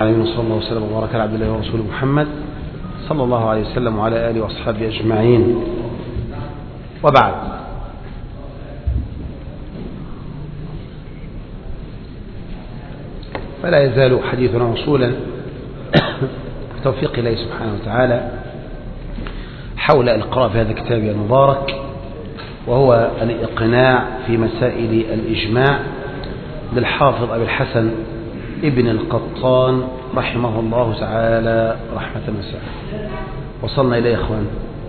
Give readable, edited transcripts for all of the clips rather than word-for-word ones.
عليه صلى الله وسلم وبارك على عبد الله ورسوله محمد صلى الله عليه وسلم وعلى آله وأصحابه أجمعين، وبعد. فلا يزال حديثنا موصولا بتوفيق الله سبحانه وتعالى حول القراءة في هذا الكتاب المبارك، وهو الإقناع في مسائل الإجماع للحافظ أبي الحسن ابن القطان رحمه الله تعالى رحمة واسعة. وصلنا إليه يا إخوان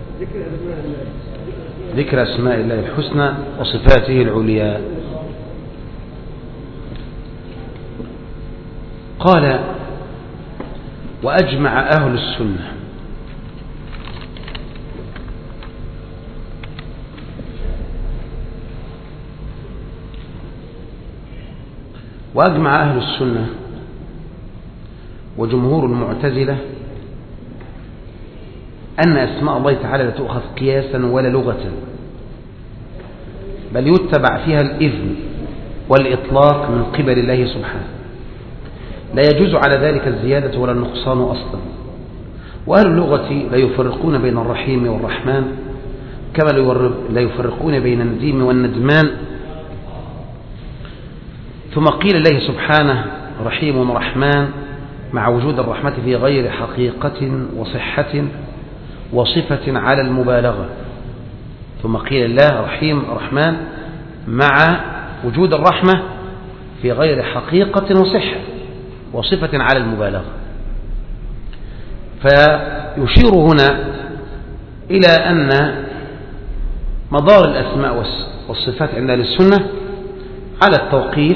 ذكر أسماء الله الحسنى وصفاته العليا. قال: وأجمع أهل السنة وأجمع أهل السنة وجمهور المعتزلة أن أسماء الله تعالى لا تؤخذ قياسا ولا لغة، بل يتبع فيها الإذن والإطلاق من قبل الله سبحانه، لا يجوز على ذلك الزيادة ولا النقصان أصلا. وأهل اللغة لا يفرقون بين الرحيم والرحمن، كما لا يفرقون بين النديم والندمان. ثم قيل الله سبحانه رحيم ورحمن مع وجود الرحمة في غير حقيقة وصحة وصفة على المبالغة. ثم قيل الله رحيم رحمن مع وجود الرحمة في غير حقيقة وصحة وصفة على المبالغة. فيشير هنا إلى أن مدار الأسماء والصفات عند أهل السنة على التوقيف،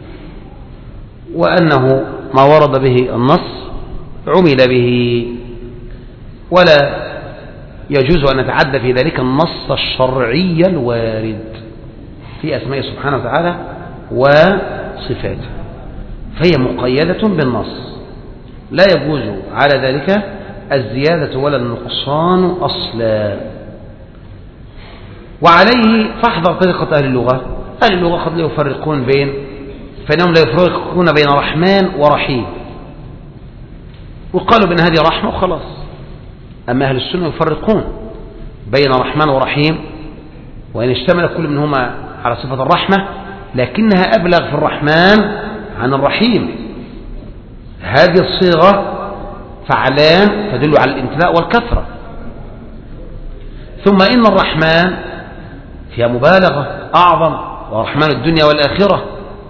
وأنه ما ورد به النص عمل به، ولا يجوز أن نتعدى في ذلك النص الشرعي الوارد في أسماء سبحانه وتعالى وصفاته، فهي مقيدة بالنص، لا يجوز على ذلك الزيادة ولا النقصان أصلا. وعليه فاحذر طريقة أهل اللغة. أهل اللغة قد لا يفرقون فإنهم لا يفرقون بين رحمن ورحيم، وقالوا بأن هذه رحمة وخلاص. أما أهل السنة يفرقون بين رحمن ورحيم، وإن اشتمل كل منهما على صفة الرحمة، لكنها أبلغ في الرحمن عن الرحيم. هذه الصيغة فعلان تدل على الامتلاء والكثرة. ثم إن الرحمن فيها مبالغة أعظم، ورحمن الدنيا والآخرة،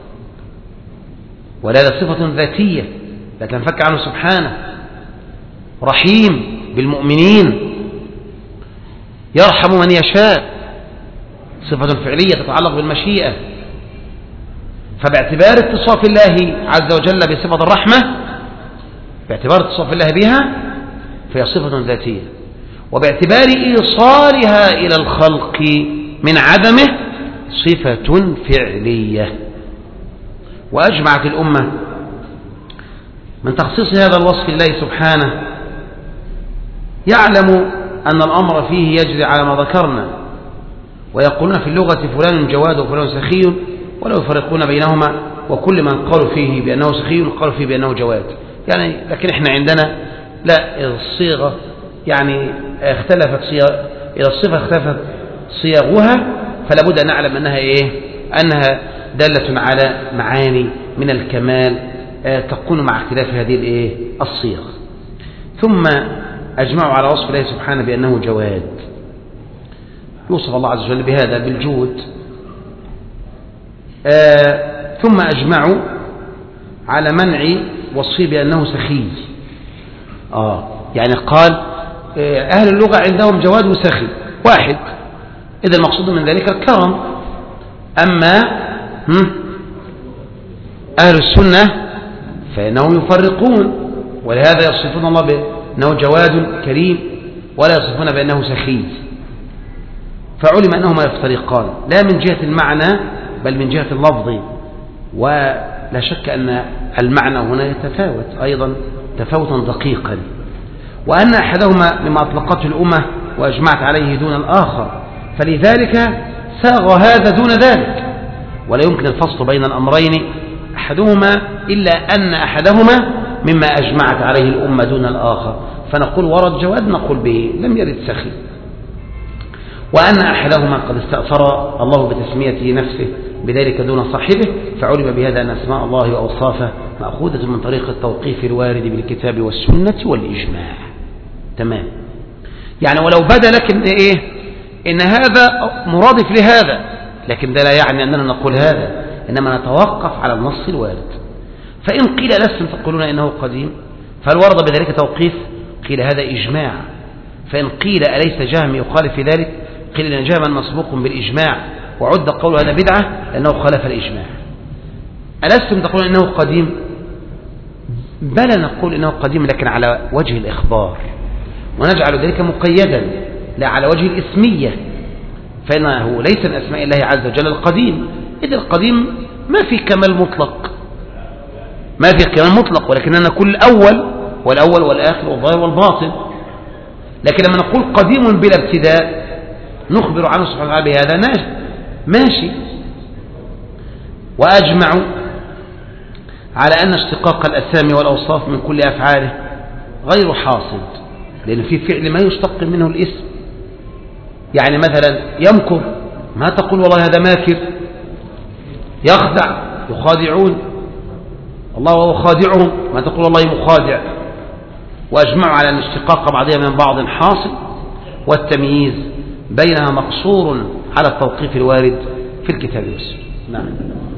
ولا صفة ذاتية لا تنفك عنه سبحانه. رحيم بالمؤمنين، يرحم من يشاء، صفة فعلية تتعلق بالمشيئة. فباعتبار اتصاف الله عز وجل بصفة الرحمة، باعتبار اتصاف الله بها فهي صفة ذاتية، وباعتبار إيصالها إلى الخلق من عدمه صفة فعلية. وأجمعت الأمة من تخصيص هذا الوصف لله سبحانه، يعلم أن الأمر فيه يجري على ما ذكرنا، ويقولون في اللغة فلان جواد وفلان سخي، ولا يفرقون بينهما، وكل من قالوا فيه بأنه سخي قالوا فيه بأنه جواد. يعني لكن احنا عندنا لا، الصيغة يعني اختلفت إذا الصفة اختلفت صياغها، فلا بد أن نعلم أنها أنها دالة على معاني من الكمال تكون مع اختلاف هذه الصيغ. ثم أجمعوا على وصف الله سبحانه بأنه جواد، يوصف الله عز وجل بهذا بالجود. ثم أجمعوا على منع وصفه بأنه سخي. يعني قال أهل اللغة عندهم جواد وسخي واحد، إذا المقصود من ذلك الكرم. أما أهل السنة فإنهم يفرقون، ولهذا يصفون الله بأنه جواد كريم، ولا يصفون بأنه سخي. فعلم أنهما يفترقان لا من جهة المعنى بل من جهة اللفظ. ولا شك أن المعنى هنا يتفاوت أيضا تفاوتا دقيقا، وأن أحدهما مما أطلقته الأمة وأجمعت عليه دون الآخر، فلذلك ساغ هذا دون ذلك، ولا يمكن الفصل بين الأمرين أحدهما إلا أن أحدهما مما أجمعت عليه الأمة دون الآخر، فنقول ورد جواد نقول به، لم يرد سخي. وأن أحدهما قد استأثر الله بتسميته نفسه بذلك دون صاحبه، فعلم بهذا أن أسماء الله وأوصافه مأخوذة من طريق التوقيف الوارد بالكتاب والسنة والإجماع. تمام. يعني ولو بدا لك إن هذا مرادف لهذا، لكن ده لا يعني أننا نقول هذا، إنما نتوقف على النص الوارد. فإن قيل لستم تقولون إنه قديم، فهل ورد بذلك توقيف؟ قيل هذا إجماع. فإن قيل أليس جهم يخالف في ذلك؟ قيل إن جهما مسبوق بالإجماع وعد قول هذا بدعة لأنه خالف الإجماع. ألستم تقولون إنه قديم؟ بلى نقول إنه قديم، لكن على وجه الإخبار، ونجعل ذلك مقيدا لا على وجه الإسمية، فإنه ليس من أسماء الله عز وجل القديم، إذ القديم ما في كمال مطلق، ما في كمال مطلق، ولكننا نقول الأول والأول والآخر والظاهر والباطن. لكن لما نقول قديم بلا ابتداء نخبر عنه سبحانه وتعالى بهذا ماشي. وأجمعوا على أن اشتقاق الأسامي والأوصاف من كل أفعاله غير حاصل، لأن في فعل ما يشتق منه الاسم. يعني مثلا يمكر، ما تقول والله هذا ماكر. يخدع، يخادعون الله وهو خادعهم، ما تقول والله مخادع. وأجمعوا على أن اشتقاق بعضها من بعض حاصل، والتمييز بينها مقصور على التوقيف الوارد في الكتاب والسنة. نعم.